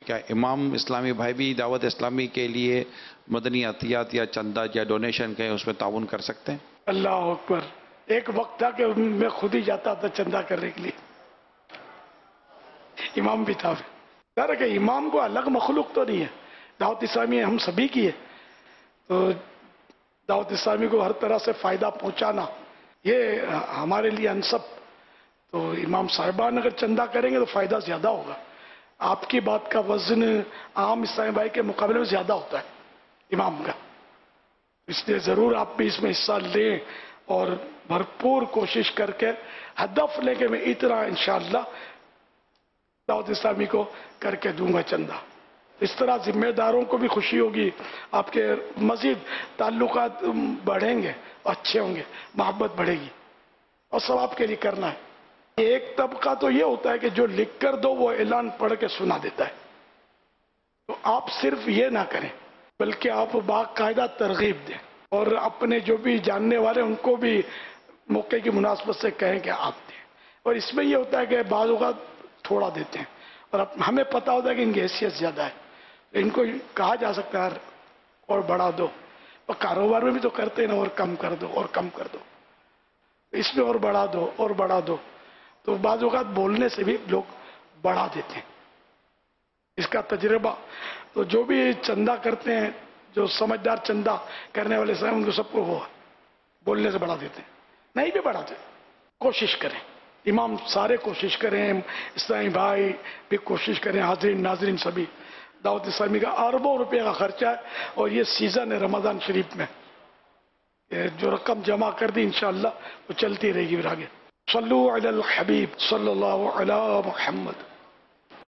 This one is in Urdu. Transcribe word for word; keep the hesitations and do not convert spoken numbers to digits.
کیا امام اسلامی بھائی بھی دعوت اسلامی کے لیے مدنی عطیات یا چندہ یا ڈونیشن کہیں اس میں تعاون کر سکتے ہیں؟ اللہ اکبر. ایک وقت تھا کہ میں خود ہی جاتا تھا چندہ کرنے کے لیے. امام بھی تھا. ظاہر ہے کہ امام کو الگ مخلوق تو نہیں ہے، دعوت اسلامی ہم سبھی کی ہے. تو دعوت اسلامی کو ہر طرح سے فائدہ پہنچانا یہ ہمارے لیے انصب. تو امام صاحبان اگر چندہ کریں گے تو فائدہ زیادہ ہوگا. آپ کی بات کا وزن عام اسلامی بھائی کے مقابلے میں زیادہ ہوتا ہے امام کا. اس لیے ضرور آپ بھی اس میں حصہ لیں اور بھرپور کوشش کر کے ہدف لے کے میں اتنا انشاءاللہ دعوت اسلامی کو کر کے دوں گا چندہ. اس طرح ذمہ داروں کو بھی خوشی ہوگی، آپ کے مزید تعلقات بڑھیں گے، اچھے ہوں گے، محبت بڑھے گی اور ثواب کے لیے کرنا ہے. ایک طبقہ تو یہ ہوتا ہے کہ جو لکھ کر دو وہ اعلان پڑھ کے سنا دیتا ہے. تو آپ صرف یہ نہ کریں بلکہ آپ باقاعدہ ترغیب دیں اور اپنے جو بھی جاننے والے ان کو بھی موقع کی مناسبت سے کہیں کہ آپ دیں. اور اس میں یہ ہوتا ہے کہ بعض اوقات تھوڑا دیتے ہیں اور ہمیں پتہ ہوتا ہے کہ ان کی حیثیت زیادہ ہے، ان کو کہا جا سکتا ہے اور بڑھا دو. اور کاروبار میں بھی تو کرتے ہیں نا، اور کم کر دو اور کم کر دو، اس میں اور بڑھا دو اور بڑھا دو. تو بعض اوقات بولنے سے بھی لوگ بڑھا دیتے ہیں. اس کا تجربہ تو جو بھی چندہ کرتے ہیں، جو سمجھدار چندہ کرنے والے ہیں ان کو سب کو وہ بولنے سے بڑھا دیتے ہیں. نہیں بھی بڑھاتے، کوشش کریں. امام سارے کوشش کریں، اسلامی بھائی بھی کوشش کریں، حاضرین ناظرین سبھی. دعوت اسلامی کا اربوں روپے کا خرچہ ہے اور یہ سیزن ہے رمضان شریف میں. جو رقم جمع کر دی انشاءاللہ وہ چلتی رہے گی پھر آگے. صلو علی الحبیب صلی اللہ علی محمد.